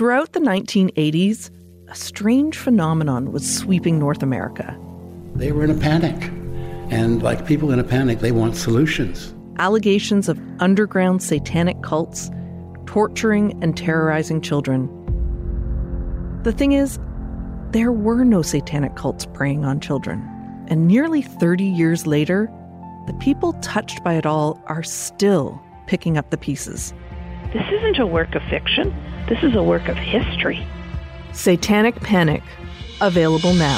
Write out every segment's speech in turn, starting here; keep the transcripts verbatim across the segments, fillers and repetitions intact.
Throughout the nineteen eighties, a strange phenomenon was sweeping North America. They were in a panic. And like people in a panic, they want solutions. Allegations of underground satanic cults torturing and terrorizing children. The thing is, there were no satanic cults preying on children. And nearly thirty years later, the people touched by it all are still picking up the pieces. This isn't a work of fiction. This is a work of history. Satanic Panic, available now.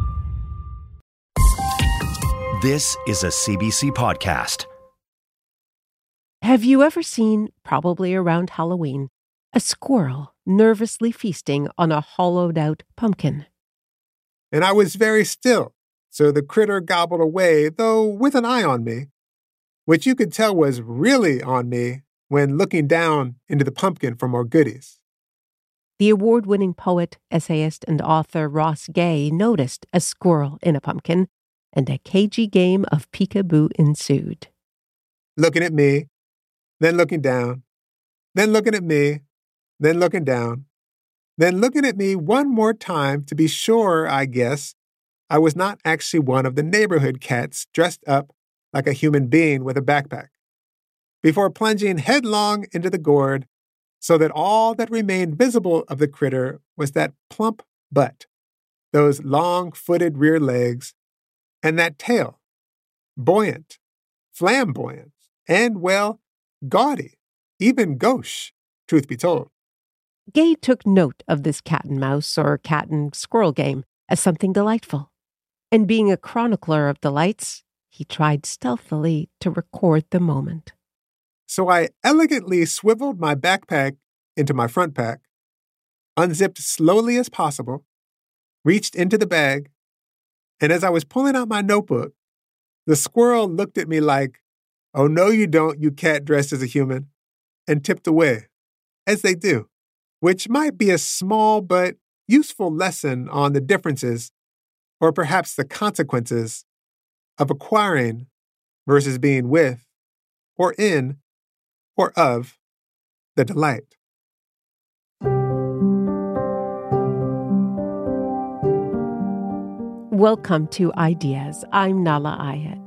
This is a C B C podcast. Have you ever seen, probably around Halloween, a squirrel nervously feasting on a hollowed-out pumpkin? And I was very still, so the critter gobbled away, though with an eye on me, which you could tell was really on me when looking down into the pumpkin for more goodies. The award-winning poet, essayist, and author Ross Gay noticed a squirrel in a pumpkin, and a cagey game of peekaboo ensued. Looking at me, then looking down, then looking at me, then looking down, then looking at me one more time to be sure, I guess, I was not actually one of the neighborhood cats dressed up like a human being with a backpack, before plunging headlong into the gourd so that all that remained visible of the critter was that plump butt, those long-footed rear legs, and that tail, buoyant, flamboyant, and, well, gaudy, even gauche, truth be told. Gay took note of this cat and mouse or cat and squirrel game as something delightful. And being a chronicler of delights, he tried stealthily to record the moment. So I elegantly swiveled my backpack into my front pack, unzipped slowly as possible, reached into the bag, and as I was pulling out my notebook, the squirrel looked at me like, "Oh, no, you don't, you cat dressed as a human," and tipped away, as they do, which might be a small but useful lesson on the differences, or perhaps the consequences, of acquiring versus being with, or in, or of, the delight. Welcome to Ideas. I'm Nahlah Ayed.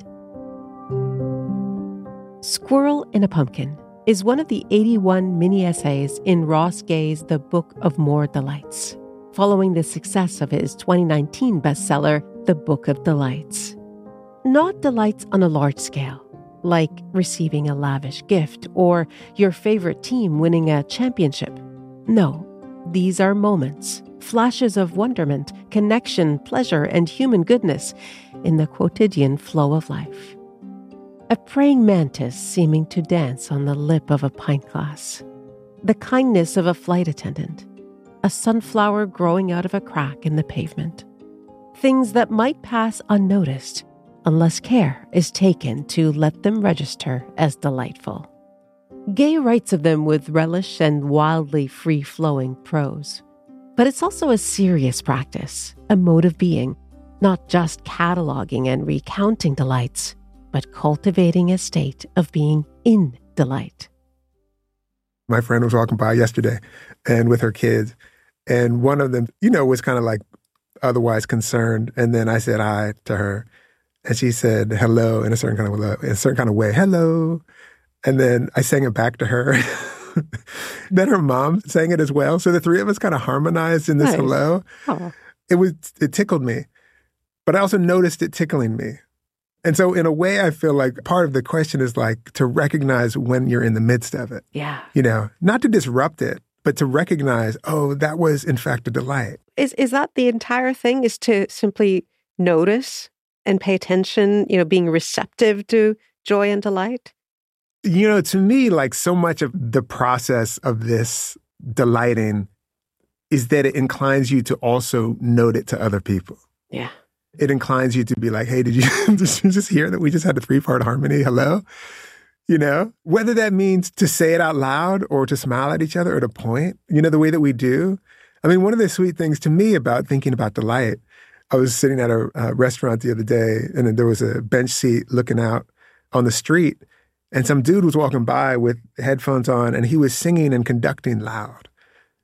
Squirrel in a Pumpkin is one of the eighty-one mini-essays in Ross Gay's The Book of More Delights, following the success of his twenty nineteen bestseller, The Book of Delights. Not delights on a large scale, like receiving a lavish gift or your favorite team winning a championship. No, these are moments, flashes of wonderment, connection, pleasure, and human goodness in the quotidian flow of life. A praying mantis seeming to dance on the lip of a pint glass. The kindness of a flight attendant. A sunflower growing out of a crack in the pavement. Things that might pass unnoticed unless care is taken to let them register as delightful. Gay writes of them with relish and wildly free-flowing prose. But it's also a serious practice, a mode of being, not just cataloging and recounting delights, but cultivating a state of being in delight. My friend was walking by yesterday and with her kids, and one of them, you know, was kind of like otherwise concerned. And then I said hi to her, and she said hello in a certain kind of way, in a certain kind of way, hello. And then I sang it back to her. Then her mom sang it as well. So the three of us kind of harmonized in this Nice. hello. Oh. It was it tickled me, but I also noticed it tickling me. And so in a way, I feel like part of the question is like to recognize when you're in the midst of it. Yeah. You know, not to disrupt it, but to recognize, oh, that was in fact a delight. Is is that the entire thing, is to simply notice and pay attention, you know, being receptive to joy and delight? You know, to me, like so much of the process of this delighting is that it inclines you to also note it to other people. Yeah. It inclines you to be like, hey, did you, did you just hear that we just had a three-part harmony? Hello? You know, whether that means to say it out loud or to smile at each other or to point, you know, the way that we do. I mean, one of the sweet things to me about thinking about delight, I was sitting at a, a restaurant the other day, and then there was a bench seat looking out on the street, and some dude was walking by with headphones on, and he was singing and conducting loud.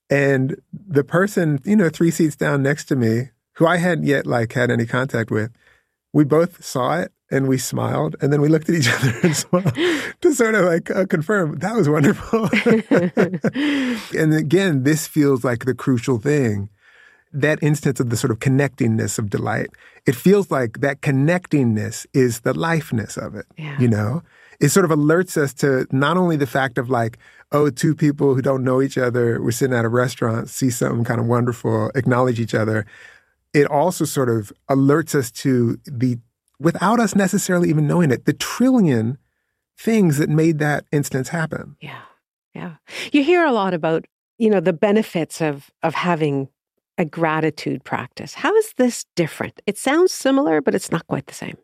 And the person, you know, three seats down next to me, who I hadn't yet like had any contact with, we both saw it and we smiled, and then we looked at each other and smiled to sort of like uh, confirm that was wonderful. And again, this feels like the crucial thing. That instance of the sort of connectingness of delight, it feels like that connectingness is the lifeness of it, yeah. you know? It sort of alerts us to not only the fact of like, oh, two people who don't know each other, we're sitting at a restaurant, see something kind of wonderful, acknowledge each other. It also sort of alerts us to the, without us necessarily even knowing it, the trillion things that made that instance happen. Yeah, yeah. You hear a lot about, you know, the benefits of of having a gratitude practice. How is this different? It sounds similar, but it's not quite the same.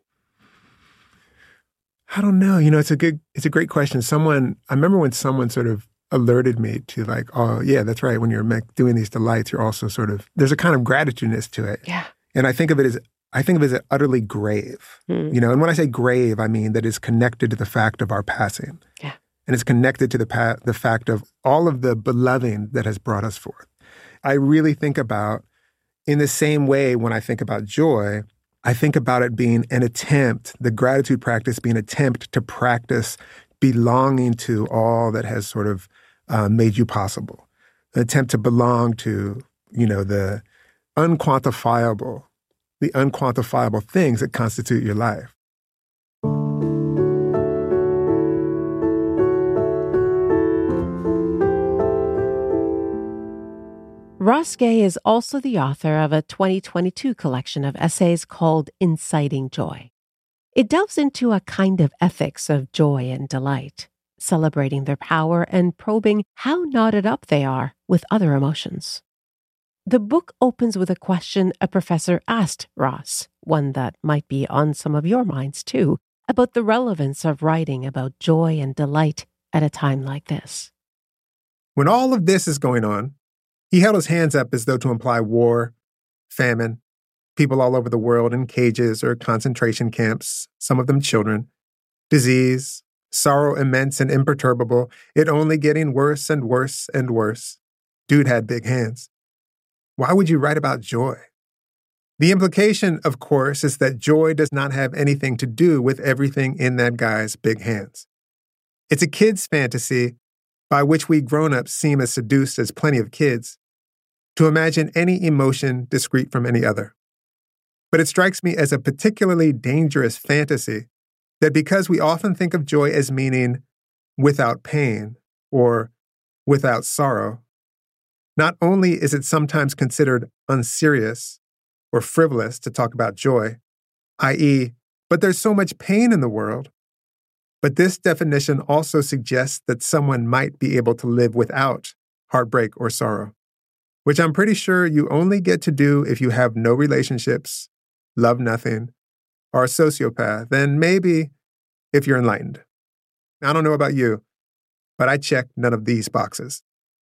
I don't know. You know, it's a good, it's a great question. Someone, I remember when someone sort of alerted me to like, oh, yeah, that's right. When you're doing these delights, you're also sort of, there's a kind of gratitudeness to it. Yeah. And I think of it as, I think of it as utterly grave. Mm. You know, and when I say grave, I mean that it's connected to the fact of our passing. Yeah. And it's connected to the pa- the fact of all of the beloved that has brought us forth. I really think about, in the same way when I think about joy, I think about it being an attempt, the gratitude practice being an attempt to practice belonging to all that has sort of uh, made you possible. An attempt to belong to, you know, the unquantifiable, the unquantifiable things that constitute your life. Ross Gay is also the author of a twenty twenty-two collection of essays called Inciting Joy. It delves into a kind of ethics of joy and delight, celebrating their power and probing how knotted up they are with other emotions. The book opens with a question a professor asked Ross, one that might be on some of your minds too, about the relevance of writing about joy and delight at a time like this. When all of this is going on, he held his hands up as though to imply war, famine, people all over the world in cages or concentration camps, some of them children, disease, sorrow immense and imperturbable, it only getting worse and worse and worse. Dude had big hands. Why would you write about joy? The implication, of course, is that joy does not have anything to do with everything in that guy's big hands. It's a kid's fantasy by which we grown-ups seem as seduced as plenty of kids, to imagine any emotion discrete from any other. But it strikes me as a particularly dangerous fantasy that because we often think of joy as meaning without pain or without sorrow, not only is it sometimes considered unserious or frivolous to talk about joy, that is, but there's so much pain in the world. But this definition also suggests that someone might be able to live without heartbreak or sorrow, which I'm pretty sure you only get to do if you have no relationships, love nothing, are a sociopath, and maybe if you're enlightened. I don't know about you, but I check none of these boxes.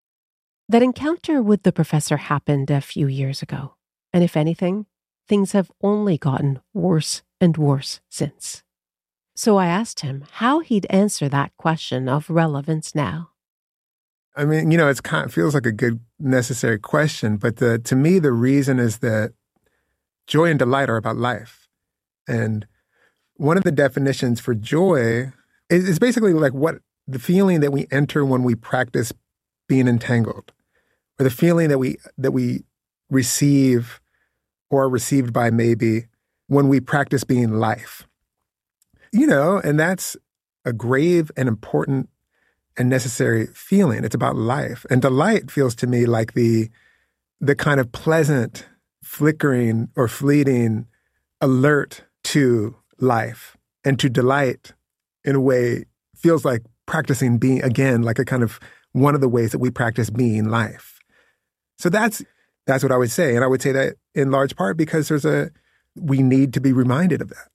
That encounter with the professor happened a few years ago, and if anything, things have only gotten worse and worse since. So I asked him how he'd answer that question of relevance now. I mean, you know, it's kind of feels like a good, necessary question, but the, to me, the reason is that joy and delight are about life. And one of the definitions for joy is, is basically like what the feeling that we enter when we practice being entangled, or the feeling that we that we receive or are received by maybe when we practice being life. You know, and that's a grave and important and necessary feeling. It's about life. And delight feels to me like the the kind of pleasant, flickering or fleeting alert to life. And to delight, in a way, feels like practicing being, again, like a kind of one of the ways that we practice being life. So that's that's what I would say. And I would say that in large part because there's a, we need to be reminded of that.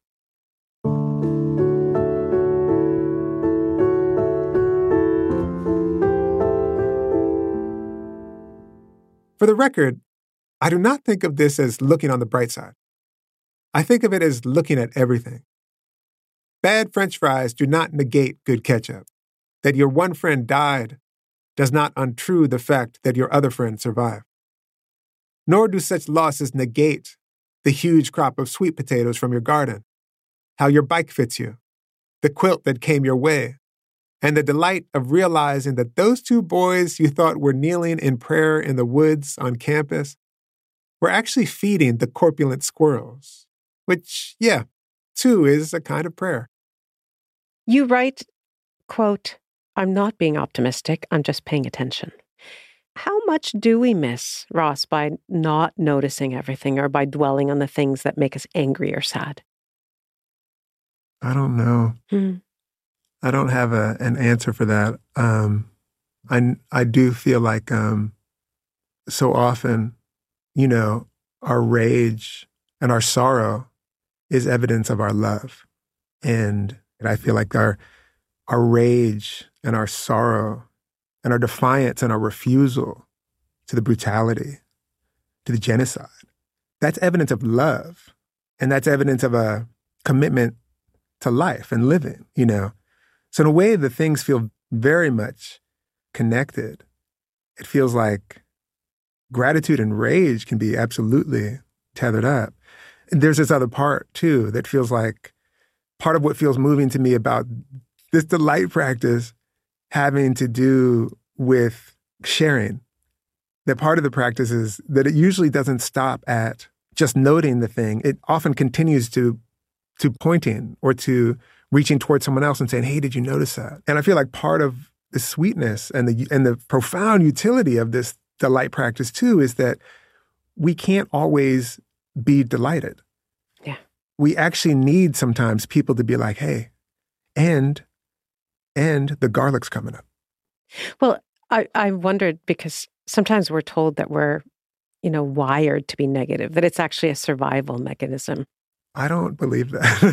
For the record, I do not think of this as looking on the bright side. I think of it as looking at everything. Bad French fries do not negate good ketchup. That your one friend died does not untrue the fact that your other friends survived. Nor do such losses negate the huge crop of sweet potatoes from your garden, how your bike fits you, the quilt that came your way, and the delight of realizing that those two boys you thought were kneeling in prayer in the woods on campus were actually feeding the corpulent squirrels, which, yeah, too is a kind of prayer. You write, quote, "I'm not being optimistic, I'm just paying attention." How much do we miss, Ross, by not noticing everything or by dwelling on the things that make us angry or sad? I don't know. Hmm. I don't have a, an answer for that. Um, I, I do feel like um, so often, you know, our rage and our sorrow is evidence of our love. And I feel like our our rage and our sorrow and our defiance and our refusal to the brutality, to the genocide, that's evidence of love. And that's evidence of a commitment to life and living, you know. So in a way, the things feel very much connected. It feels like gratitude and rage can be absolutely tethered up. And there's this other part, too, that feels like part of what feels moving to me about this delight practice having to do with sharing. That part of the practice is that it usually doesn't stop at just noting the thing. It often continues to to pointing or to reaching towards someone else and saying, hey, did you notice that? And I feel like part of the sweetness and the and the profound utility of this delight practice, too, is that we can't always be delighted. Yeah. We actually need sometimes people to be like, hey, and and the garlic's coming up. Well, I, I wondered because sometimes we're told that we're, you know, wired to be negative, that it's actually a survival mechanism. I don't believe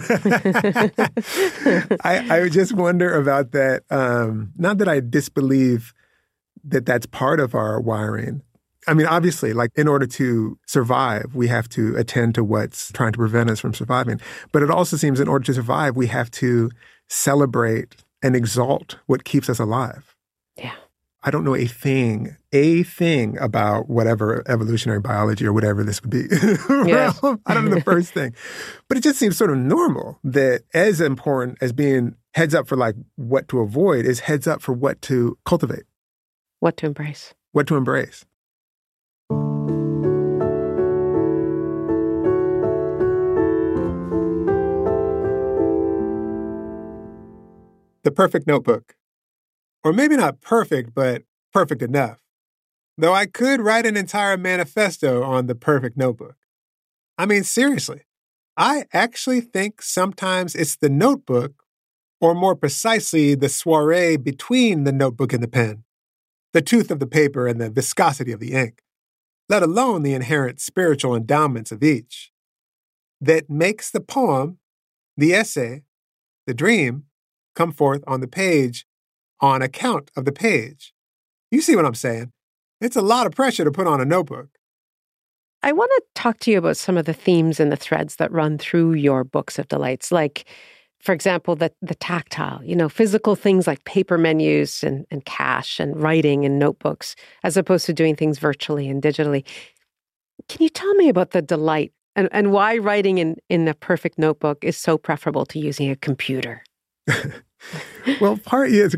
that. I, I just wonder about that. Um, not that I disbelieve that that's part of our wiring. I mean, obviously, like in order to survive, we have to attend to what's trying to prevent us from surviving. But it also seems in order to survive, we have to celebrate and exalt what keeps us alive. Yeah. I don't know a thing, a thing about whatever evolutionary biology or whatever this would be. Yes. I don't know the first thing. But it just seems sort of normal that as important as being heads up for like what to avoid is heads up for what to cultivate. What to embrace. What to embrace. The Perfect Notebook. Or maybe not perfect, but perfect enough. Though I could write an entire manifesto on the perfect notebook. I mean, seriously, I actually think sometimes it's the notebook, or more precisely, the soiree between the notebook and the pen, the tooth of the paper and the viscosity of the ink, let alone the inherent spiritual endowments of each, that makes the poem, the essay, the dream, come forth on the page on account of the page. You see what I'm saying? It's a lot of pressure to put on a notebook. I want to talk to you about some of the themes and the threads that run through your books of delights, like, for example, the, the tactile, you know, physical things like paper menus and, and cash and writing and notebooks, as opposed to doing things virtually and digitally. Can you tell me about the delight and, and why writing in, in a perfect notebook is so preferable to using a computer? Well, partly, is,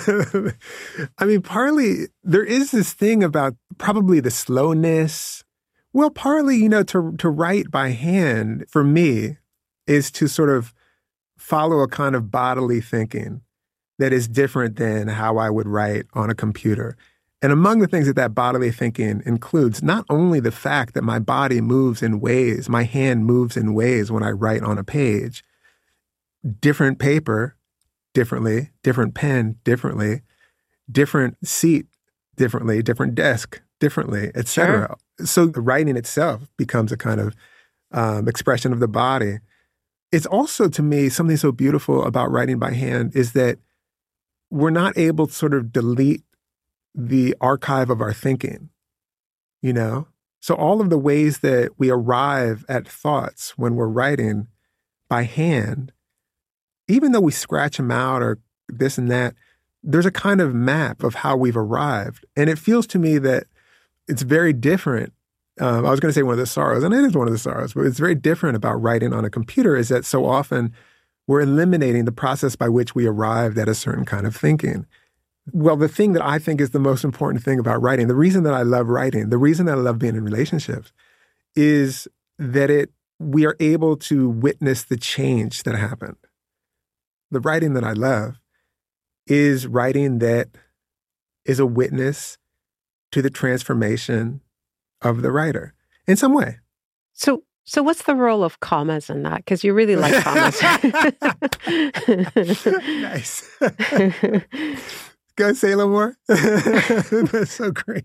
I mean, partly there is this thing about probably the slowness. Well, partly, you know, to to write by hand for me is to sort of follow a kind of bodily thinking that is different than how I would write on a computer. And among the things that that bodily thinking includes, not only the fact that my body moves in ways, my hand moves in ways when I write on a page, different paper differently, different pen differently, different seat differently, different desk differently, et cetera. Sure. So the writing itself becomes a kind of um, expression of the body. It's also, to me, something so beautiful about writing by hand is that we're not able to sort of delete the archive of our thinking, you know? So all of the ways that we arrive at thoughts when we're writing by hand, even though we scratch them out or this and that, there's a kind of map of how we've arrived. And it feels to me that it's very different. Um, I was going to say one of the sorrows, and it is one of the sorrows, but it's very different about writing on a computer is that so often we're eliminating the process by which we arrived at a certain kind of thinking. Well, the thing that I think is the most important thing about writing, the reason that I love writing, the reason that I love being in relationships is that it we are able to witness the change that happened. The writing that I love is writing that is a witness to the transformation of the writer in some way. So, so what's the role of commas in that? Because you really like commas. Nice. Go say a little more. That's so great.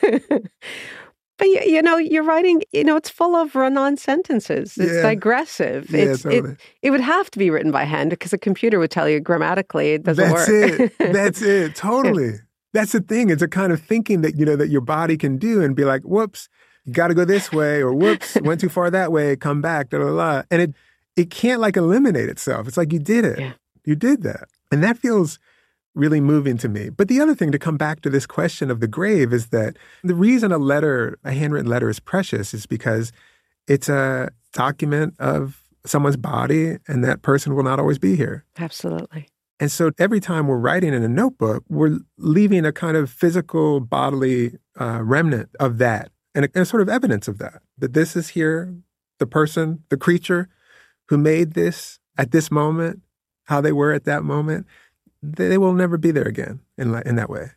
But, you, you know, you're writing, you know, it's full of run-on sentences. It's yeah. digressive. Yeah, it's, totally. it, it would have to be written by hand because a computer would tell you grammatically it doesn't That's work. it. That's it. Totally. That's the thing. It's a kind of thinking that, you know, that your body can do and be like, whoops, you got to go this way, or whoops, went too far that way, come back, da, da, da. And it, it can't like eliminate itself. It's like you did it. Yeah. You did that. And that feels really moving to me. But the other thing, to come back to this question of the grave, is that the reason a letter, a handwritten letter is precious is because it's a document of someone's body, and that person will not always be here. Absolutely. And so every time we're writing in a notebook, we're leaving a kind of physical, bodily uh, remnant of that, and a, and a sort of evidence of that, that this is here, the person, the creature who made this at this moment, how they were at that moment. They will never be there again in in that way.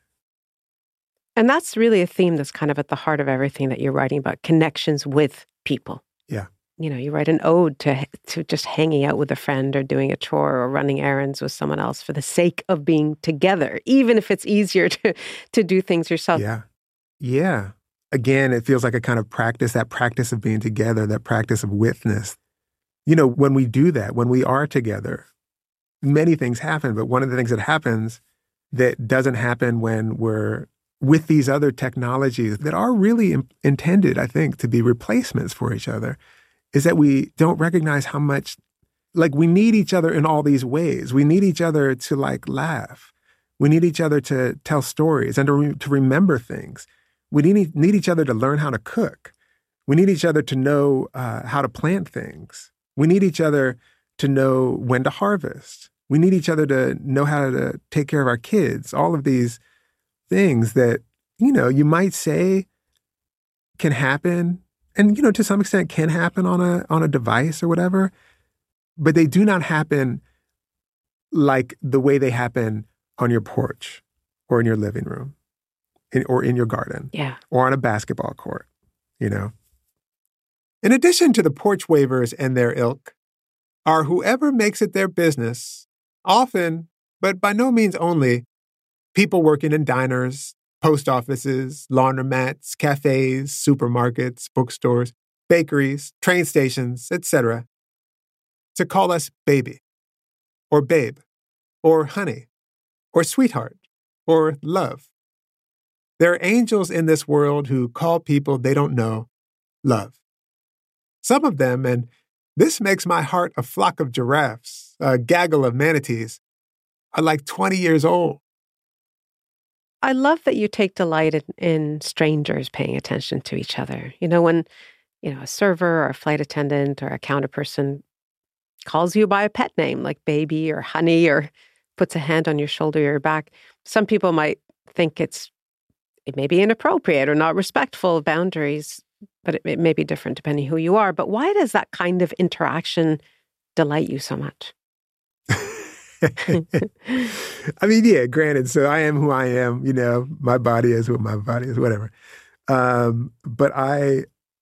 And that's really a theme that's kind of at the heart of everything that you're writing about, connections with people. Yeah. You know, you write an ode to to just hanging out with a friend or doing a chore or running errands with someone else for the sake of being together, even if it's easier to, to do things yourself. Yeah. Yeah. Again, it feels like a kind of practice, that practice of being together, that practice of witness. You know, when we do that, when we are together, many things happen, but one of the things that happens that doesn't happen when we're with these other technologies that are really in- intended, I think, to be replacements for each other, is that we don't recognize how much, like, we need each other in all these ways. We need each other to, like, laugh. We need each other to tell stories and to, re- to remember things. We need, need each other to learn how to cook. We need each other to know uh, how to plant things. We need each other to know when to harvest. We need each other to know how to take care of our kids. All of these things that, you know, you might say can happen, and, you know, to some extent can happen on a on a device or whatever, but they do not happen like the way they happen on your porch or in your living room in, or in your garden yeah. or on a basketball court, you know. In addition to the porch wavers and their ilk, are whoever makes it their business, often, but by no means only, people working in diners, post offices, laundromats, cafes, supermarkets, bookstores, bakeries, train stations, et cetera, to call us baby, or babe, or honey, or sweetheart, or love. There are angels in this world who call people they don't know love. Some of them, and this makes my heart a flock of giraffes, a gaggle of manatees, are like twenty years old. I love that you take delight in, in strangers paying attention to each other. You know, when, you know, a server or a flight attendant or a counter person calls you by a pet name like baby or honey, or puts a hand on your shoulder or your back, some people might think it's, it may be inappropriate or not respectful of boundaries, but it, it may be different depending who you are. But why does that kind of interaction delight you so much? I mean, yeah, granted, so I am who I am, you know, my body is what my body is, whatever. Um, but I,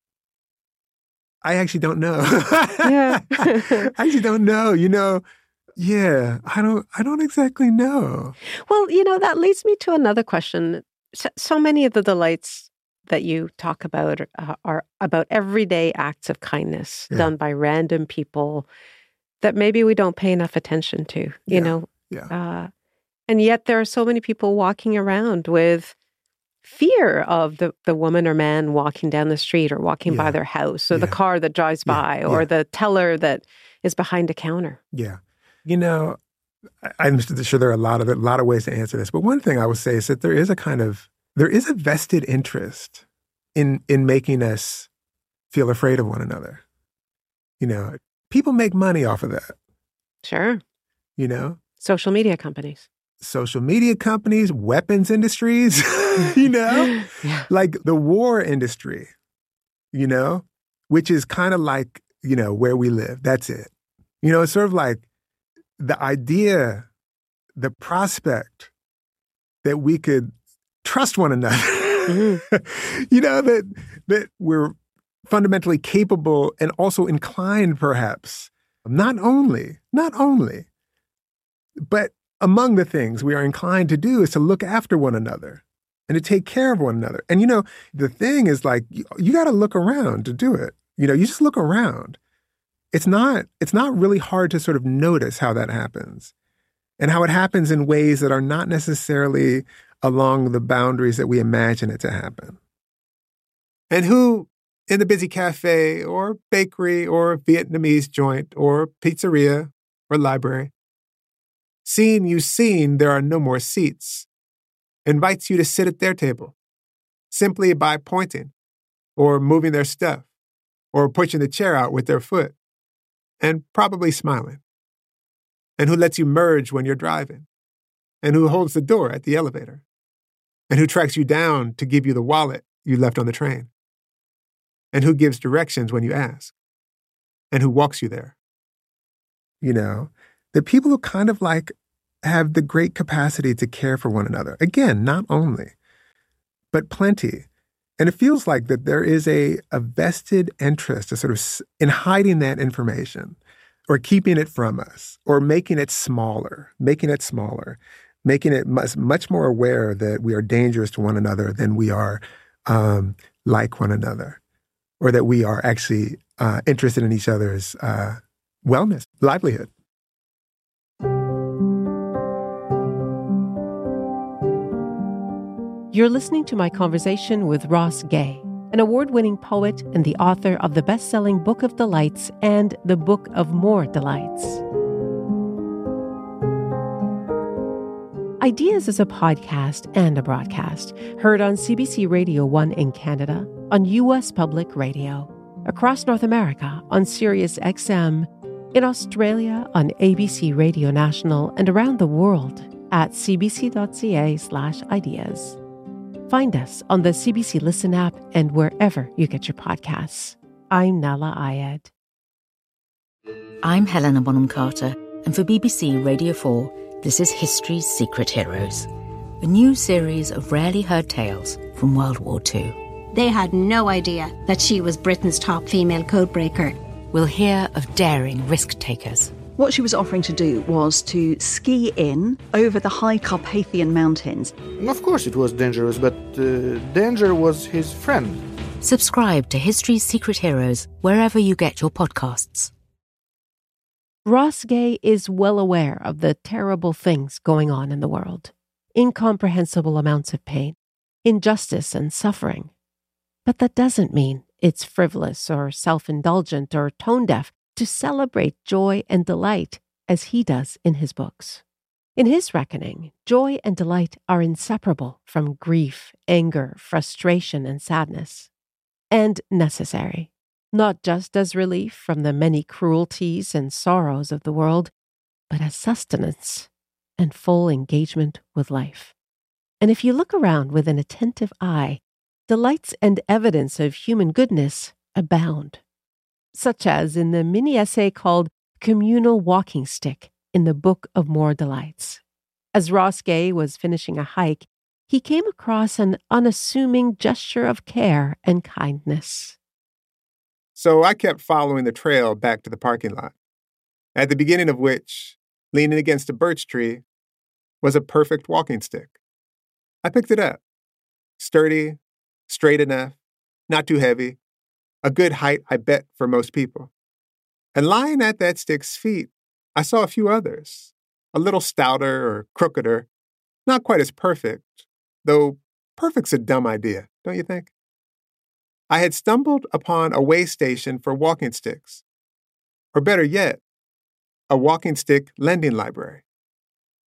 I actually don't know. Yeah. I actually don't know, you know, yeah, I don't, I don't exactly know. Well, you know, that leads me to another question. So, so many of the delights that you talk about uh, are about everyday acts of kindness Yeah. done by random people that maybe we don't pay enough attention to, you Yeah, know. yeah. Uh, and yet there are so many people walking around with fear of the, the woman or man walking down the street or walking Yeah. by their house, or the Yeah. car that drives Yeah. by, or Yeah. the teller that is behind a counter. Yeah. You know, I'm sure there are a lot of a lot of ways to answer this, but one thing I would say is that there is a kind of there is a vested interest in in making us feel afraid of one another. You know, people make money off of that. Sure. You know, social media companies, social media companies, weapons industries. You know, yeah. Like the war industry. You know, which is kind of like you know where we live. That's it. You know, it's sort of like the idea, the prospect that we could trust one another, mm-hmm. you know, that that we're fundamentally capable and also inclined, perhaps, not only, not only, but among the things we are inclined to do is to look after one another and to take care of one another. And, you know, the thing is like, you, you got to look around to do it. You know, you just look around. It's not, it's not really hard to sort of notice how that happens and how it happens in ways that are not necessarily along the boundaries that we imagine it to happen. And who in the busy cafe or bakery or Vietnamese joint or pizzeria or library, seeing you seen there are no more seats, invites you to sit at their table simply by pointing or moving their stuff or pushing the chair out with their foot and probably smiling, and who lets you merge when you're driving, and who holds the door at the elevator, and who tracks you down to give you the wallet you left on the train, and who gives directions when you ask, and who walks you there. You know, the people who kind of like have the great capacity to care for one another. Again, not only, but plenty. And it feels like that there is a, a vested interest to sort of in hiding that information or keeping it from us or making it smaller, making it smaller, making it much, much more aware that we are dangerous to one another than we are um, like one another, or that we are actually uh, interested in each other's uh, wellness, livelihood. You're listening to my conversation with Ross Gay, an award-winning poet and the author of the best-selling Book of Delights and the Book of More Delights. Ideas is a podcast and a broadcast, heard on C B C Radio one in Canada, on U S Public Radio, across North America on Sirius X M, in Australia on A B C Radio National, and around the world at cbc.ca slash ideas. Find us on the C B C Listen app and wherever you get your podcasts. I'm Nahlah Ayed. I'm Helena Bonham Carter, and for B B C Radio four, this is History's Secret Heroes, a new series of rarely heard tales from World War Two. They had no idea that she was Britain's top female codebreaker. We'll hear of daring risk-takers. What she was offering to do was to ski in over the high Carpathian Mountains. Of course it was dangerous, but uh, danger was his friend. Subscribe to History's Secret Heroes wherever you get your podcasts. Ross Gay is well aware of the terrible things going on in the world. Incomprehensible amounts of pain, injustice and suffering. But that doesn't mean it's frivolous or self-indulgent or tone-deaf to celebrate joy and delight as he does in his books. In his reckoning, joy and delight are inseparable from grief, anger, frustration, and sadness, and necessary, not just as relief from the many cruelties and sorrows of the world, but as sustenance and full engagement with life. And if you look around with an attentive eye, delights and evidence of human goodness abound, such as in the mini-essay called Communal Walking Stick in the Book of More Delights. As Ross Gay was finishing a hike, he came across an unassuming gesture of care and kindness. So I kept following the trail back to the parking lot, at the beginning of which, leaning against a birch tree, was a perfect walking stick. I picked it up. Sturdy, straight enough, not too heavy, a good height, I bet, for most people. And lying at that stick's feet, I saw a few others, a little stouter or crookeder, not quite as perfect, though perfect's a dumb idea, don't you think? I had stumbled upon a way station for walking sticks, or better yet, a walking stick lending library.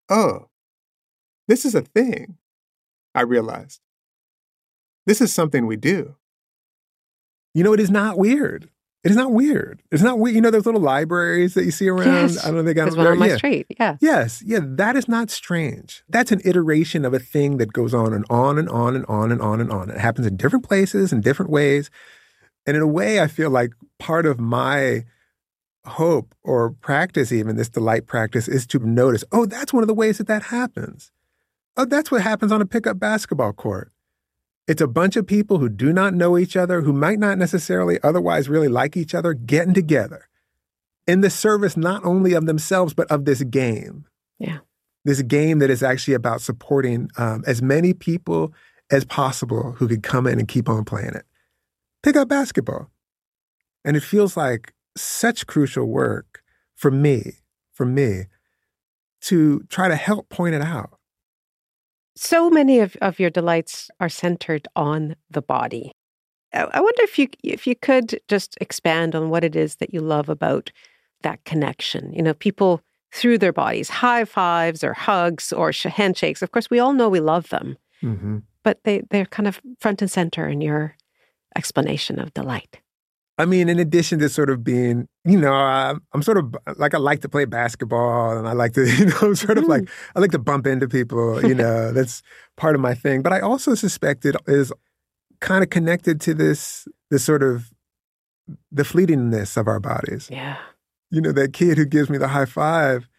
oh, this is a thing, I realized. This is something we do. You know, it is not weird. It is not weird. It's not weird. You know, those little libraries that you see around. Yes, I don't think I there's one on my street. Yeah. Yes. Yeah. That is not strange. That's an iteration of a thing that goes on and on and on and on and on and on. It happens in different places in different ways. And in a way, I feel like part of my hope or practice, even this delight practice, is to notice, oh, that's one of the ways that that happens. Oh, that's what happens on a pickup basketball court. It's a bunch of people who do not know each other, who might not necessarily otherwise really like each other, getting together in the service not only of themselves, but of this game. Yeah. This game that is actually about supporting um, as many people as possible who could come in and keep on playing it. Pick up basketball. And it feels like such crucial work for me, for me, to try to help point it out. So many of, of your delights are centered on the body. I, I wonder if you if you could just expand on what it is that you love about that connection. You know, people through their bodies, high fives or hugs or sh- handshakes. Of course, we all know we love them, mm-hmm. but they, they're kind of front and center in your explanation of delight. I mean, in addition to sort of being, you know, I'm, I'm sort of like, I like to play basketball and I like to, you know, sort of mm. like, I like to bump into people, you know, that's part of my thing. But I also suspect it is kind of connected to this, this sort of, the fleetingness of our bodies. Yeah. You know, that kid who gives me the high five,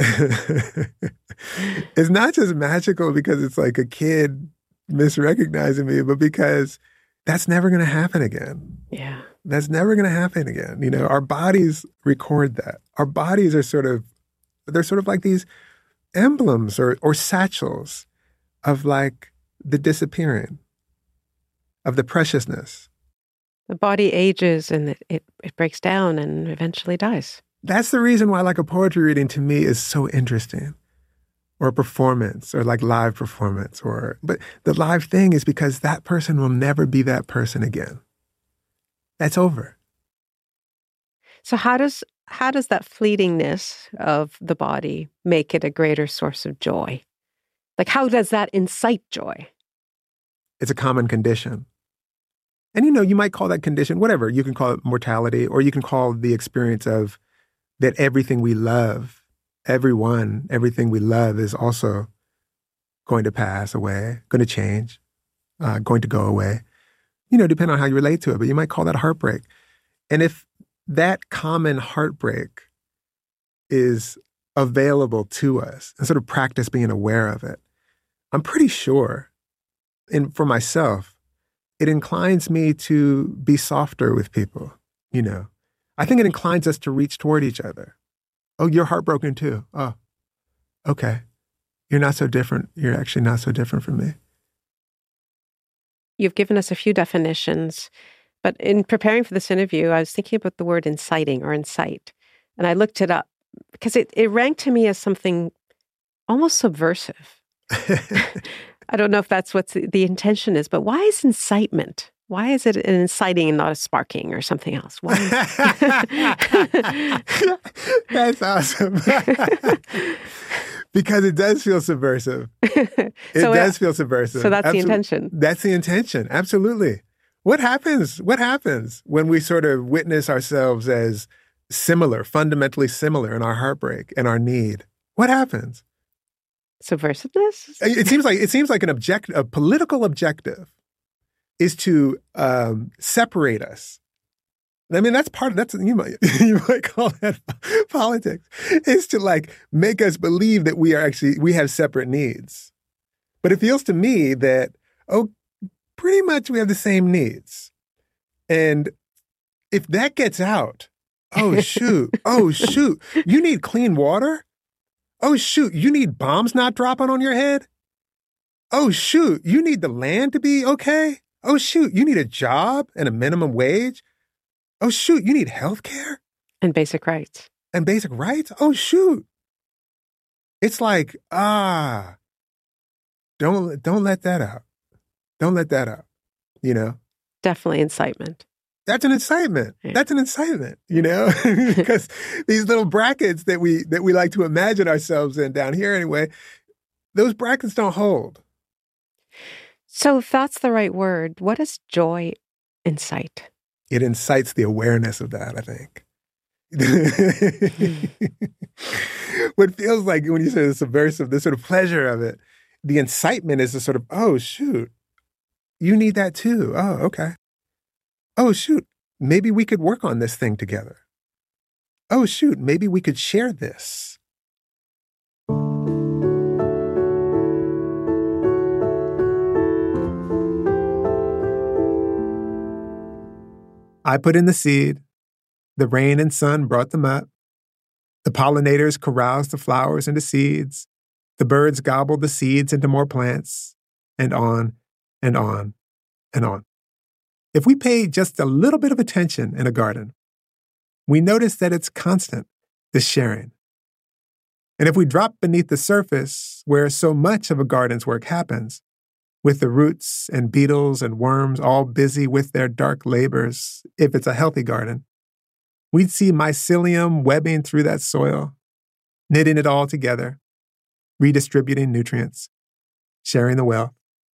it's not just magical because it's like a kid misrecognizing me, but because that's never going to happen again. Yeah. That's never going to happen again. You know, our bodies record that. Our bodies are sort of, they're sort of like these emblems or, or satchels of like the disappearing, of the preciousness. The body ages and it, it, it breaks down and eventually dies. That's the reason why like a poetry reading to me is so interesting. Or a performance, or like live performance, or, but the live thing is because that person will never be that person again. That's over. So how does, how does that fleetingness of the body make it a greater source of joy? Like, how does that incite joy? It's a common condition. And, you know, you might call that condition, whatever. You can call it mortality, or you can call the experience of that everything we love, everyone, everything we love is also going to pass away, going to change, uh, going to go away. You know, depending on how you relate to it, but you might call that heartbreak. And if that common heartbreak is available to us and sort of practice being aware of it, I'm pretty sure, and for myself, it inclines me to be softer with people, you know. I think it inclines us to reach toward each other. Oh, you're heartbroken too. Oh, okay. You're not so different. You're actually not so different from me. You've given us a few definitions, but in preparing for this interview, I was thinking about the word inciting or incite, and I looked it up because it, it ranked to me as something almost subversive. I don't know if that's what the intention is, but why is incitement? Why is it an inciting and not a sparking or something else? Why is... That's awesome. Because it does feel subversive. It so, does feel subversive. So that's Absol- the intention. That's the intention. Absolutely. What happens? What happens when we sort of witness ourselves as similar, fundamentally similar in our heartbreak and our need? What happens? Subversiveness? It seems like it seems like an object, a political objective is to um, separate us. I mean, that's part of, that's, you might, you might call that politics, is to like make us believe that we are actually, we have separate needs. But it feels to me that, oh, pretty much we have the same needs. And if that gets out, oh, shoot, oh, shoot, you need clean water? Oh, shoot, you need bombs not dropping on your head? Oh, shoot, you need the land to be okay? Oh, shoot, you need a job and a minimum wage? Oh, shoot, you need health care? And basic rights. And basic rights? Oh, shoot. It's like, ah, don't, don't let that out. Don't let that out, you know? Definitely incitement. That's an incitement. That's an incitement, you know, because these little brackets that we that we like to imagine ourselves in down here anyway, those brackets don't hold. So if that's the right word, what does joy incite? It incites the awareness of that, I think. What feels like when you say the subversive, the sort of pleasure of it, the incitement is the sort of, oh, shoot, you need that too. Oh, okay. Oh, shoot, maybe we could work on this thing together. Oh, shoot, maybe we could share this. I put in the seed. The rain and sun brought them up. The pollinators caroused the flowers into seeds. The birds gobbled the seeds into more plants, and on and on and on. If we pay just a little bit of attention in a garden, we notice that it's constant, this sharing. And if we drop beneath the surface, where so much of a garden's work happens, with the roots and beetles and worms all busy with their dark labors, if it's a healthy garden, we'd see mycelium webbing through that soil, knitting it all together, redistributing nutrients, sharing the wealth.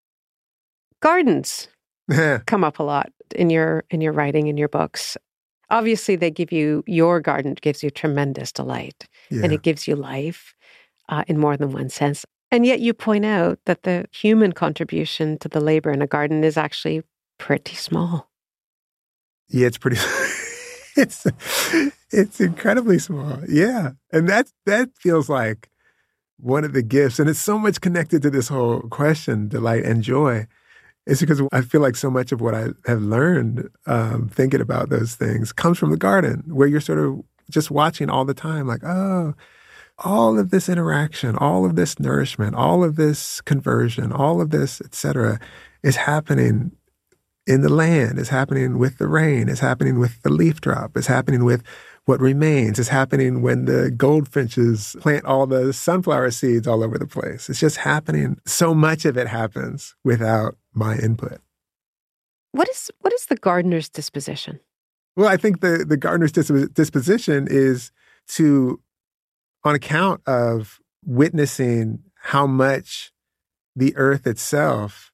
Gardens come up a lot in your in your writing, in your books. Obviously, they give you, your garden gives you tremendous delight, yeah. and it gives you life uh, in more than one sense. And yet you point out that the human contribution to the labor in a garden is actually pretty small. Yeah, it's pretty it's it's incredibly small. Yeah. And that that feels like one of the gifts. And it's so much connected to this whole question, delight and joy. It's because I feel like so much of what I have learned um, thinking about those things comes from the garden, where you're sort of just watching all the time, like, oh, all of this interaction, all of this nourishment, all of this conversion, all of this, et cetera, is happening in the land, is happening with the rain, is happening with the leaf drop, is happening with what remains, is happening when the goldfinches plant all the sunflower seeds all over the place. It's just happening. So much of it happens without my input. What is what is the gardener's disposition? Well, I think the, the gardener's disp- disposition is to, on account of witnessing how much the earth itself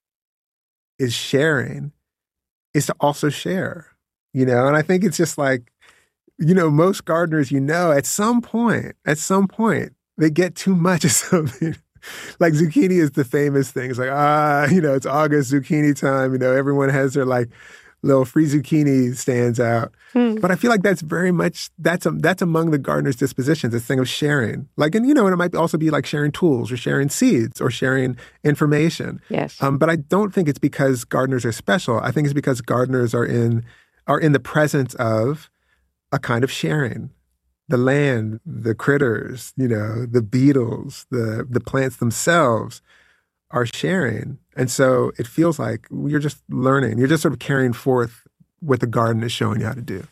is sharing, is to also share, you know? And I think it's just like, you know, most gardeners, you know, at some point, at some point, they get too much of something. Like zucchini is the famous thing. It's like, ah, you know, it's August, zucchini time. You know, everyone has their like little free zucchini stands out. Hmm. But I feel like that's very much, that's a, that's among the gardener's dispositions, this thing of sharing. Like, and you know, and it might also be like sharing tools or sharing seeds or sharing information. Yes. Um, but I don't think it's because gardeners are special. I think it's because gardeners are in are in the presence of a kind of sharing. The land, the critters, you know, the beetles, the the plants themselves are sharing. And so it feels like you're just learning. You're just sort of carrying forth what the garden is showing you how to do.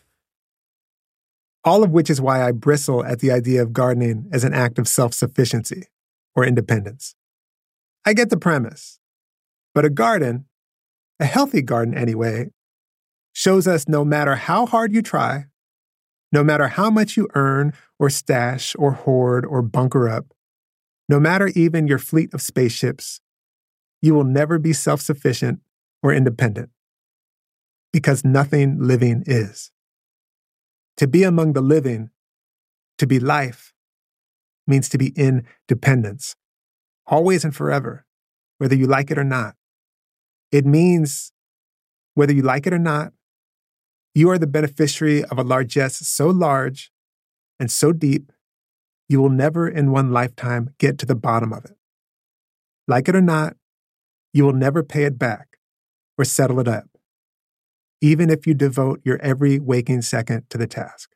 All of which is why I bristle at the idea of gardening as an act of self-sufficiency or independence. I get the premise. But a garden, a healthy garden anyway, shows us no matter how hard you try, no matter how much you earn or stash or hoard or bunker up, no matter even your fleet of spaceships, you will never be self-sufficient or independent, because nothing living is. To be among the living, to be life, means to be in dependence, always and forever, whether you like it or not. It means, whether you like it or not, you are the beneficiary of a largesse so large and so deep, you will never in one lifetime get to the bottom of it. Like it or not, you will never pay it back or settle it up, even if you devote your every waking second to the task.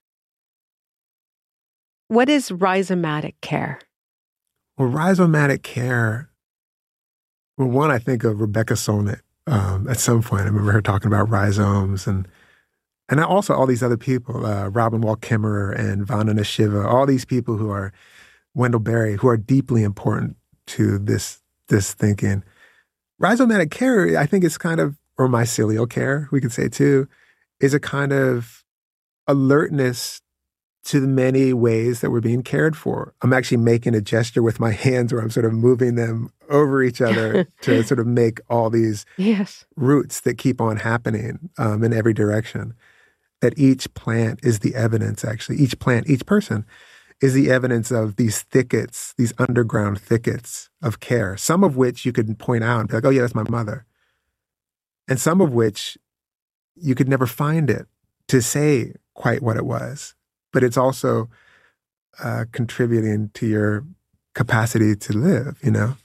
What is rhizomatic care? Well, rhizomatic care, well, one, I think of Rebecca Solnit um, at some point. I remember her talking about rhizomes and And also all these other people, uh, Robin Wall Kimmerer and Vandana Shiva, all these people who are, Wendell Berry, who are deeply important to this this thinking. Rhizomatic care, I think, is kind of, or mycelial care, we could say too, is a kind of alertness to the many ways that we're being cared for. I'm actually making a gesture with my hands where I'm sort of moving them over each other to sort of make all these yes. roots that keep on happening um, in every direction. That each plant is the evidence, actually. Each plant, each person is the evidence of these thickets, these underground thickets of care, some of which you could point out and be like, oh yeah, that's my mother. And some of which you could never find it to say quite what it was. But it's also uh, contributing to your capacity to live, you know?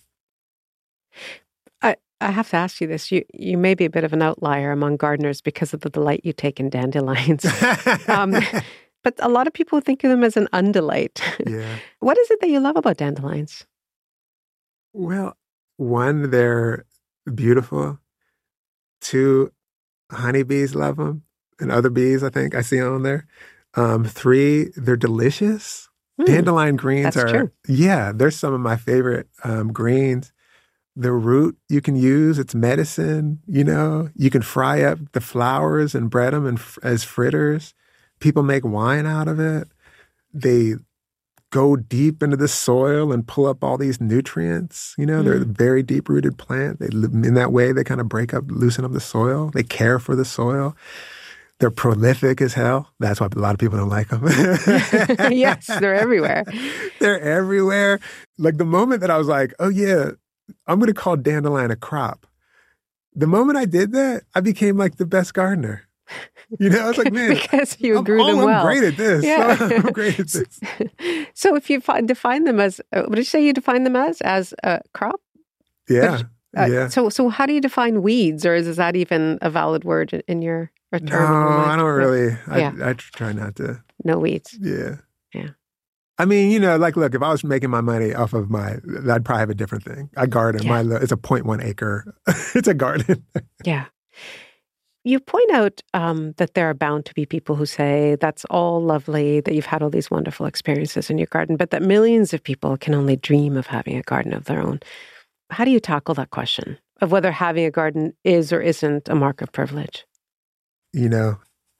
I, I have to ask you this. You you may be a bit of an outlier among gardeners because of the delight you take in dandelions. um, but a lot of people think of them as an undelight. Yeah. What is it that you love about dandelions? Well, one, they're beautiful. Two, honeybees love them. And other bees, I think, I see on there. Um, three, they're delicious. Mm, Dandelion greens that's are, true. yeah, they're some of my favorite um, greens. The root you can use, it's medicine, you know. You can fry up the flowers and bread them and, as fritters. People make wine out of it. They go deep into the soil and pull up all these nutrients. You know, mm. they're a very deep-rooted plant. They in that way, they kind of break up, loosen up the soil. They care for the soil. They're prolific as hell. That's why a lot of people don't like them. Yes, they're everywhere. They're everywhere. Like the moment that I was like, oh yeah, I'm going to call dandelion a crop. The moment I did that, I became like the best gardener. You know, I was like, man. Because you I'm, grew oh, them I'm well. great at this. Yeah. I'm great at this. So if you fi- define them as, uh, what did you say you define them as? As a crop? Yeah. But, uh, yeah. So so how do you define weeds? Or is, is that even a valid word in your or term? No, I don't really. I, yeah. I try not to. No weeds. Yeah. Yeah. I mean, you know, like, look, if I was making my money off of my, I'd probably have a different thing. I garden. Yeah. My It's a zero point one acre. It's a garden. Yeah. You point out um, that there are bound to be people who say that's all lovely, that you've had all these wonderful experiences in your garden, but that millions of people can only dream of having a garden of their own. How do you tackle that question of whether having a garden is or isn't a mark of privilege? You know,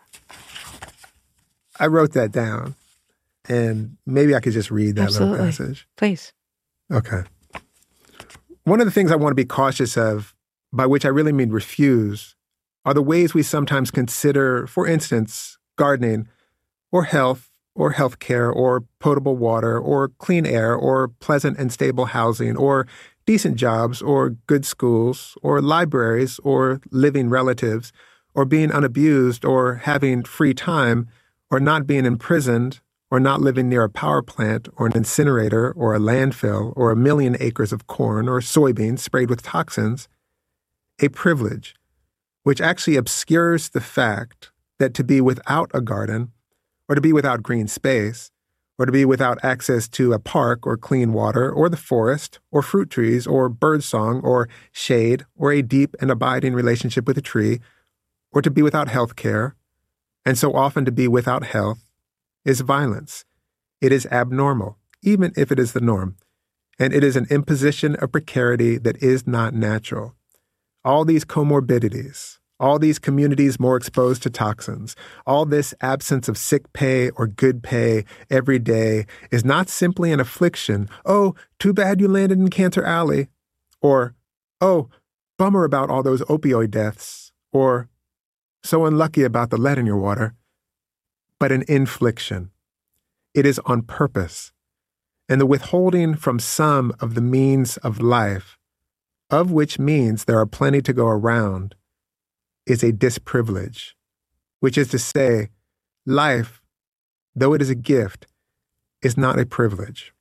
I wrote that down, and maybe I could just read that Absolutely. little passage. Please. Okay. One of the things I want to be cautious of, by which I really mean refuse, are the ways we sometimes consider, for instance, gardening, or health, or health care, or potable water, or clean air, or pleasant and stable housing, or decent jobs, or good schools, or libraries, or living relatives, or being unabused, or having free time, or not being imprisoned, or not living near a power plant, or an incinerator, or a landfill, or a million acres of corn or soybeans sprayed with toxins, a privilege, which actually obscures the fact that to be without a garden, or to be without green space, or to be without access to a park or clean water, or the forest, or fruit trees, or birdsong, or shade, or a deep and abiding relationship with a tree, or to be without health care, and so often to be without health, is violence. It is abnormal, even if it is the norm, and it is an imposition of precarity that is not natural. All these comorbidities, all these communities more exposed to toxins, all this absence of sick pay or good pay every day is not simply an affliction. Oh, too bad you landed in Cancer Alley. Or, oh, bummer about all those opioid deaths. Or, so unlucky about the lead in your water. But an infliction. It is on purpose. And the withholding from some of the means of life, of which means there are plenty to go around, is a disprivilege, which is to say, life, though it is a gift, is not a privilege.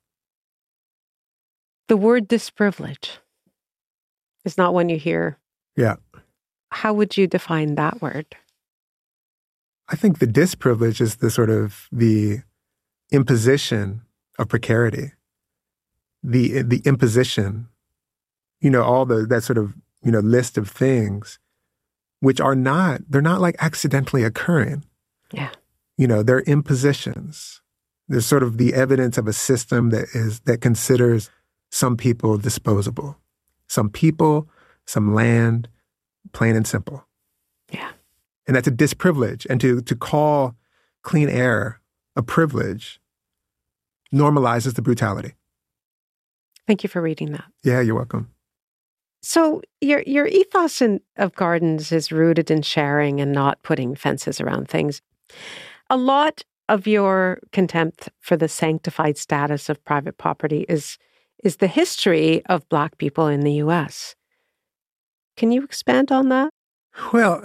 The word disprivilege is not one you hear. Yeah. How would you define that word? I think the disprivilege is the sort of the imposition of precarity, the the imposition, you know, all the that sort of, you know, list of things which are not, they're not like accidentally occurring. Yeah. You know, they're impositions. There's sort of the evidence of a system that is that considers some people disposable. Some people, some land, plain and simple. Yeah. And that's a disprivilege. And to, to call clean air a privilege normalizes the brutality. Thank you for reading that. Yeah, you're welcome. So your your ethos in, of gardens is rooted in sharing and not putting fences around things. A lot of your contempt for the sanctified status of private property is is the history of Black people in the U S. Can you expand on that? Well,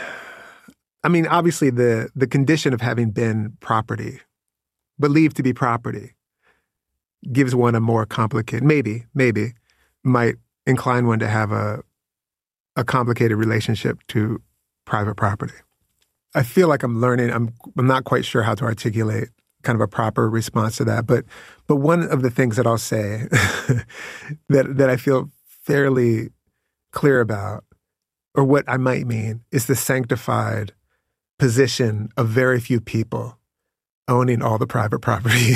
I mean, obviously the the condition of having been property, believed to be property, gives one a more complicated, maybe, maybe, might incline one to have a a complicated relationship to private property. I feel like I'm learning, I'm I'm not quite sure how to articulate kind of a proper response to that. But but one of the things that I'll say that that I feel fairly clear about, or what I might mean, is the sanctified position of very few people owning all the private property.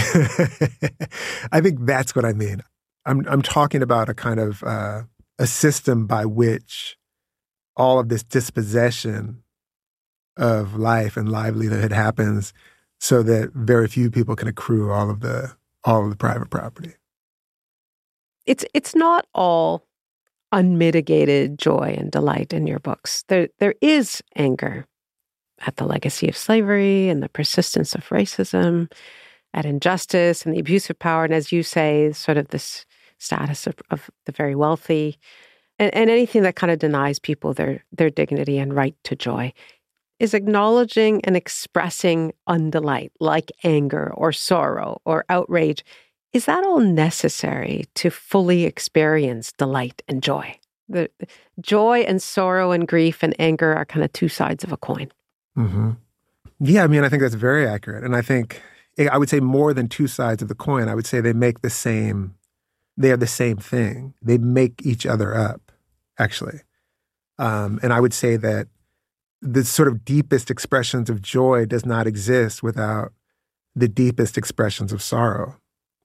I think that's what I mean. I'm I'm talking about a kind of uh, a system by which all of this dispossession of life and livelihood happens, so that very few people can accrue all of the all of the private property. It's it's not all unmitigated joy and delight in your books. There there is anger at the legacy of slavery and the persistence of racism, at injustice and the abuse of power, and as you say, sort of this status of, of the very wealthy, and, and anything that kind of denies people their their dignity and right to joy. Is acknowledging and expressing undelight, like anger or sorrow or outrage, is that all necessary to fully experience delight and joy? The, the joy and sorrow and grief and anger are kind of two sides of a coin. Mm-hmm. Yeah, I mean, I think that's very accurate. And I think, I would say more than two sides of the coin. I would say they make the same, they are the same thing. They make each other up, actually. Um, and I would say that the sort of deepest expressions of joy does not exist without the deepest expressions of sorrow.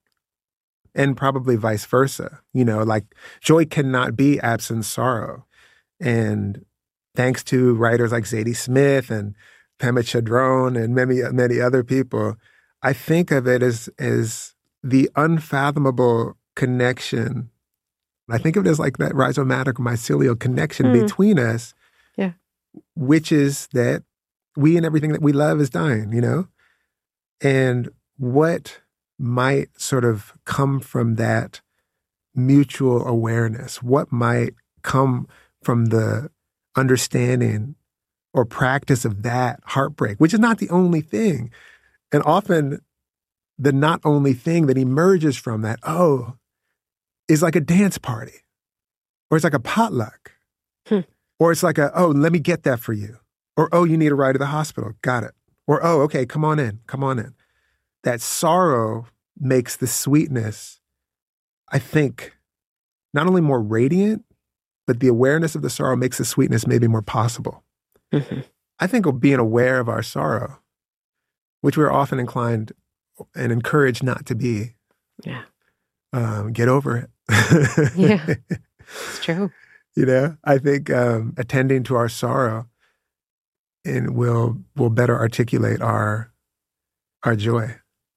And probably vice versa. You know, like joy cannot be absent sorrow. And thanks to writers like Zadie Smith and Pema Chödrön and many, many other people, I think of it as, as the unfathomable connection. I think of it as like that rhizomatic mycelial connection mm. between us. Yeah. Which is that we and everything that we love is dying, you know? And what might sort of come from that mutual awareness? What might come from the understanding or practice of that heartbreak, which is not the only thing. And often the not only thing that emerges from that, oh, is like a dance party, or it's like a potluck. Hmm. Or it's like a, oh, let me get that for you. Or, oh, you need a ride to the hospital. Got it. Or, oh, okay, come on in, come on in. That sorrow makes the sweetness, I think, not only more radiant, but the awareness of the sorrow makes the sweetness maybe more possible. Mm-hmm. I think of being aware of our sorrow, which we're often inclined and encouraged not to be. Yeah. Um, get over it. Yeah, it's true. You know, I think um, attending to our sorrow and will will better articulate our our joy.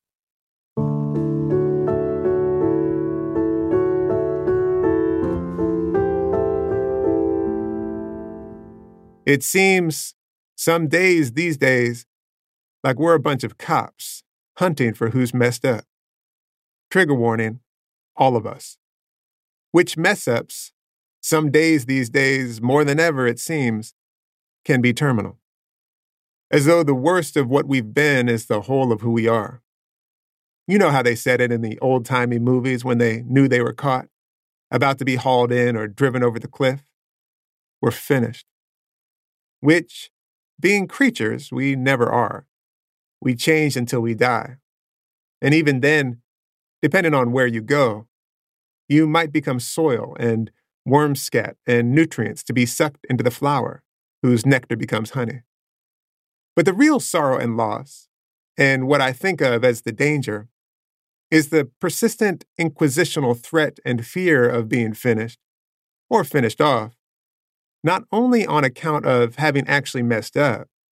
It seems some days these days like we're a bunch of cops hunting for who's messed up. Trigger warning, all of us. Which mess-ups, some days these days, more than ever it seems, can be terminal. As though the worst of what we've been is the whole of who we are. You know how they said it in the old-timey movies when they knew they were caught, about to be hauled in or driven over the cliff? We're finished. Which, being creatures, we never are. We change until we die. And even then, depending on where you go, you might become soil and worm scat and nutrients to be sucked into the flower, whose nectar becomes honey. But the real sorrow and loss, and what I think of as the danger, is the persistent inquisitional threat and fear of being finished, or finished off, not only on account of having actually messed up,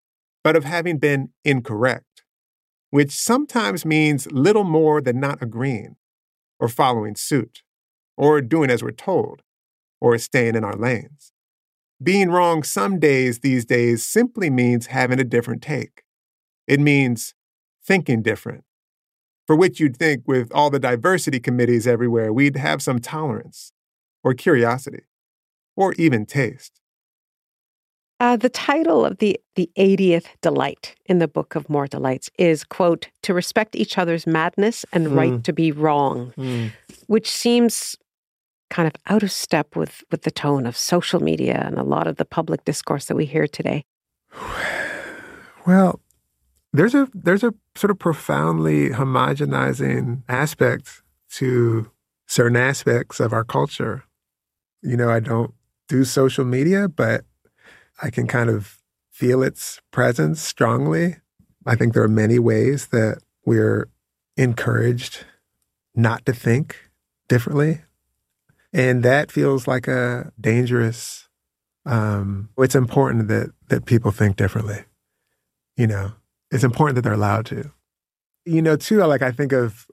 but of having been incorrect, which sometimes means little more than not agreeing, or following suit, or doing as we're told, or staying in our lanes. Being wrong some days these days simply means having a different take. It means thinking different, for which you'd think with all the diversity committees everywhere, we'd have some tolerance, or curiosity, or even taste. Uh, the title of the, the eightieth delight in the Book of More Delights is, quote, to respect each other's madness and mm. right to be wrong, mm. which seems kind of out of step with, with the tone of social media and a lot of the public discourse that we hear today. Well, there's a there's a sort of profoundly homogenizing aspect to certain aspects of our culture. You know, I don't do social media, but I can kind of feel its presence strongly. I think there are many ways that we're encouraged not to think differently. And that feels like a dangerous, um, it's important that, that people think differently. You know, it's important that they're allowed to. You know, too, like I think of,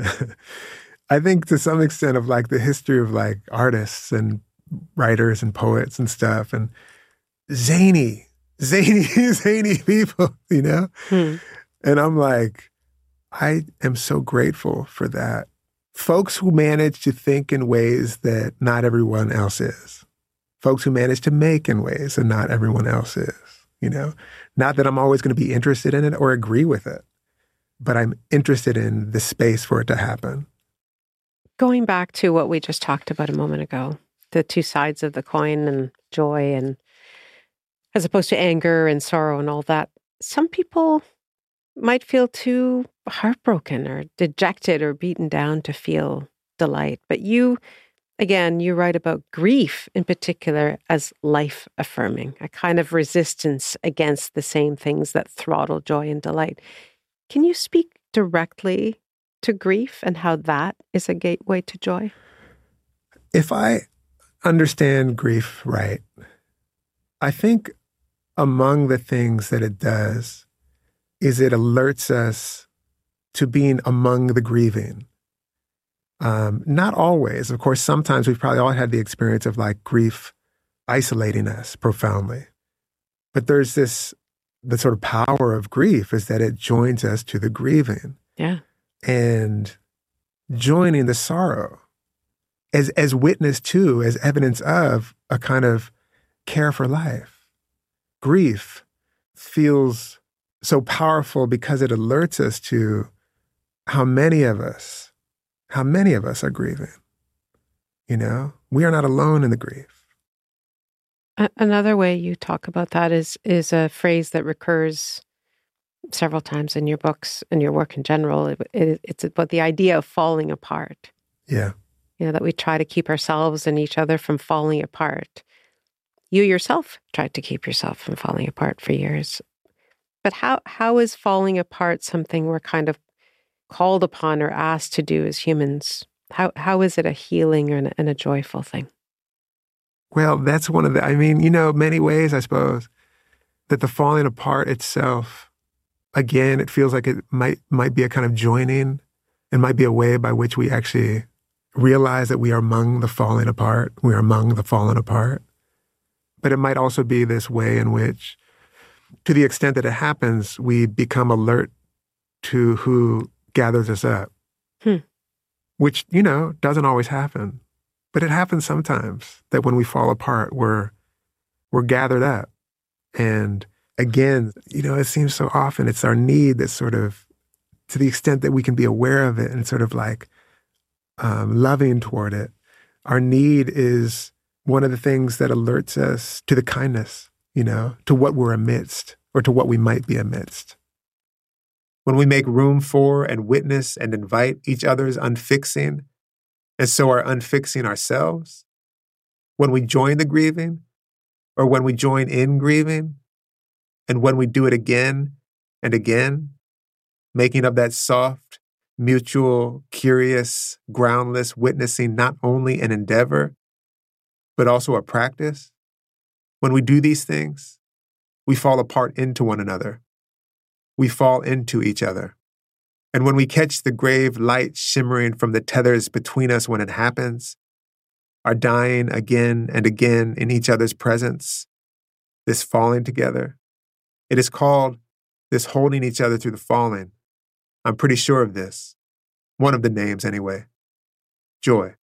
I think to some extent of like the history of like artists and writers and poets and stuff and zany, zany, zany people, you know? Hmm. And I'm like, I am so grateful for that. Folks who manage to think in ways that not everyone else is. Folks who manage to make in ways that not everyone else is, you know? Not that I'm always going to be interested in it or agree with it, but I'm interested in the space for it to happen. Going back to what we just talked about a moment ago, the two sides of the coin and joy and as opposed to anger and sorrow and all that, some people might feel too heartbroken or dejected or beaten down to feel delight. But you, again, you write about grief in particular as life-affirming, a kind of resistance against the same things that throttle joy and delight. Can you speak directly to grief and how that is a gateway to joy? If I understand grief right, I think among the things that it does is it alerts us to being among the grieving. Um, not always. Of course, sometimes we've probably all had the experience of like grief isolating us profoundly. But there's this, the sort of power of grief is that it joins us to the grieving. Yeah. And joining the sorrow as, as witness to, as evidence of a kind of care for life. Grief feels so powerful because it alerts us to how many of us, how many of us are grieving. You know, we are not alone in the grief. Another way you talk about that is is a phrase that recurs several times in your books and your work in general. It, it, it's about the idea of falling apart. Yeah. You know, that we try to keep ourselves and each other from falling apart. You yourself tried to keep yourself from falling apart for years. But how how is falling apart something we're kind of called upon or asked to do as humans? How how is it a healing and, and a joyful thing? Well, that's one of the, I mean, you know, many ways, I suppose, that the falling apart itself, again, it feels like it might might be a kind of joining. It might be a way by which we actually realize that we are among the falling apart. We are among the fallen apart. But it might also be this way in which, to the extent that it happens, we become alert to who gathers us up, hmm. which, you know, doesn't always happen. But it happens sometimes that when we fall apart, we're we're gathered up. And again, you know, it seems so often it's our need that sort of, to the extent that we can be aware of it and sort of like um, loving toward it, our need is one of the things that alerts us to the kindness, you know, to what we're amidst or to what we might be amidst. When we make room for and witness and invite each other's unfixing, and so are unfixing ourselves, when we join the grieving, or when we join in grieving, and when we do it again and again, making of that soft, mutual, curious, groundless witnessing not only an endeavor, but also a practice, when we do these things, we fall apart into one another. We fall into each other. And when we catch the grave light shimmering from the tethers between us when it happens, are dying again and again in each other's presence, this falling together, it is called this holding each other through the falling. I'm pretty sure of this. One of the names, anyway. Joy.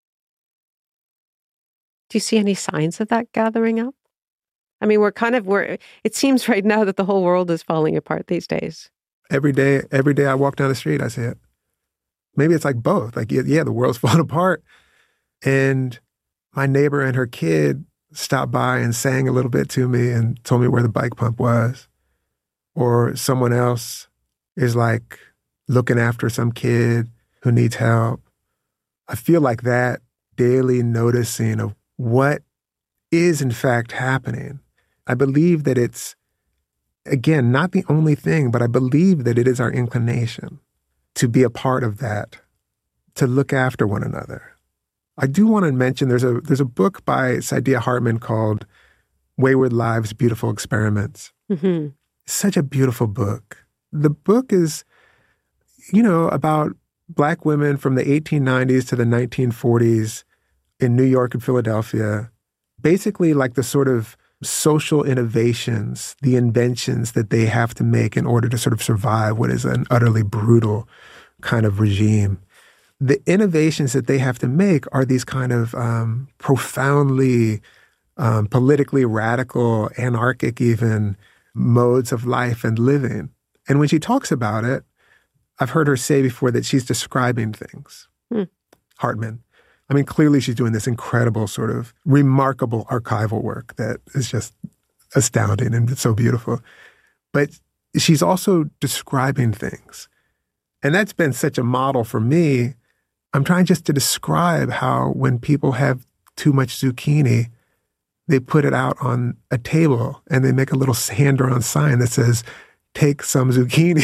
Do you see any signs of that gathering up? I mean, we're kind of, we're, it seems right now that the whole world is falling apart these days. Every day, every day I walk down the street, I see it. Maybe it's like both. Like, yeah, the world's falling apart. And my neighbor and her kid stopped by and sang a little bit to me and told me where the bike pump was. Or someone else is like looking after some kid who needs help. I feel like that daily noticing of what is in fact happening. I believe that it's, again, not the only thing, but I believe that it is our inclination to be a part of that, to look after one another. I do want to mention there's a there's a book by Saidiya Hartman called Wayward Lives, Beautiful Experiments. Mm-hmm. Such a beautiful book. The book is, you know, about Black women from the eighteen nineties to the nineteen forties in New York and Philadelphia, basically like the sort of social innovations, the inventions that they have to make in order to sort of survive what is an utterly brutal kind of regime. The innovations that they have to make are these kind of um, profoundly um, politically radical, anarchic even, modes of life and living. And when she talks about it, I've heard her say before that she's describing things. Hmm. Hartman. I mean, clearly she's doing this incredible sort of remarkable archival work that is just astounding and so beautiful. But she's also describing things. And that's been such a model for me. I'm trying just to describe how when people have too much zucchini, they put it out on a table and they make a little hand-drawn sign that says, take some zucchini.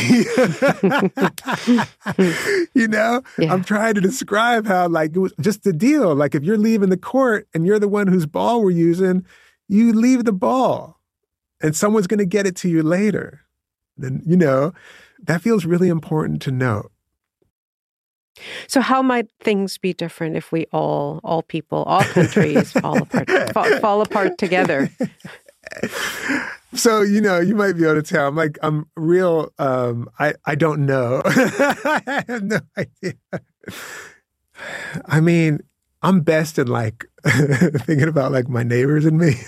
You know, yeah. I'm trying to describe how, like, it was just the deal. Like, if you're leaving the court and you're the one whose ball we're using, you leave the ball and someone's going to get it to you later. And, you know, that feels really important to note. So how might things be different if we all, all people, all countries fall apart, fall, fall apart together? So, you know, you might be able to tell. I'm like, I'm real, um, I, I don't know. I have no idea. I mean, I'm best in like thinking about like my neighbors and me.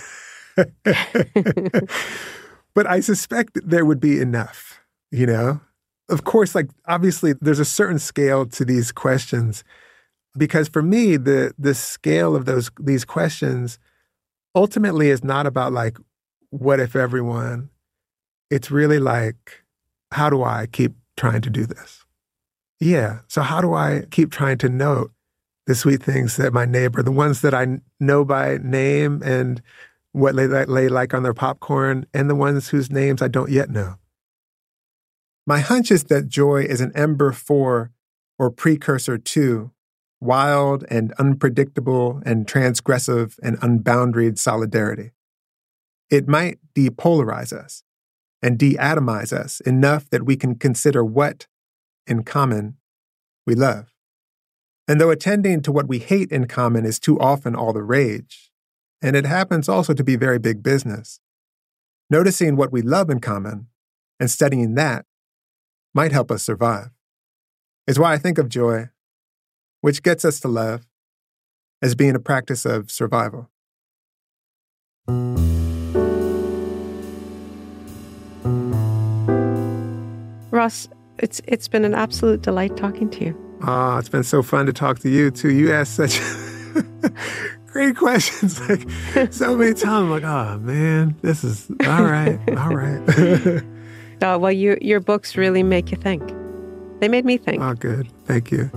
But I suspect there would be enough, you know? Of course, like, obviously, there's a certain scale to these questions because for me, the the scale of those these questions ultimately is not about like, what if everyone? It's really like, how do I keep trying to do this? Yeah. So how do I keep trying to note the sweet things that my neighbor, the ones that I know by name and what they, they like on their popcorn, and the ones whose names I don't yet know? My hunch is that joy is an ember for, or precursor to, wild and unpredictable and transgressive and unboundaried solidarity. It might depolarize us and de-atomize us enough that we can consider what, in common, we love. And though attending to what we hate in common is too often all the rage, and it happens also to be very big business, noticing what we love in common and studying that might help us survive. Is why I think of joy, which gets us to love, as being a practice of survival. Ross, it's it's been an absolute delight talking to you. Oh, it's been so fun to talk to you, too. You asked such great questions, like so many times. I'm like, oh, man, this is all right, all right. Oh, well, you, your books really make you think. They made me think. Oh, good. Thank you.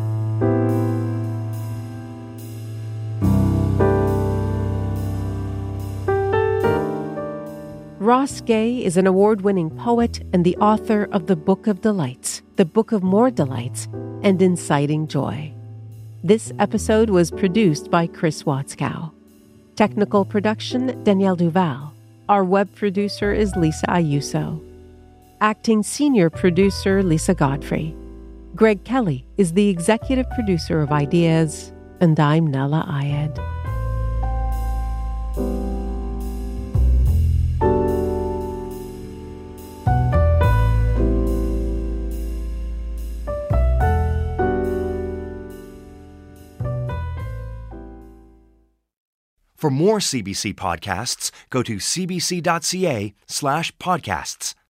Ross Gay is an award-winning poet and the author of The Book of Delights, The Book of More Delights, and Inciting Joy. This episode was produced by Chris Watzkow. Technical production, Danielle Duval. Our web producer is Lisa Ayuso. Acting senior producer Lisa Godfrey. Greg Kelly is the executive producer of Ideas, and I'm Nella Ayed. For more C B C podcasts, go to cbc.ca slash podcasts.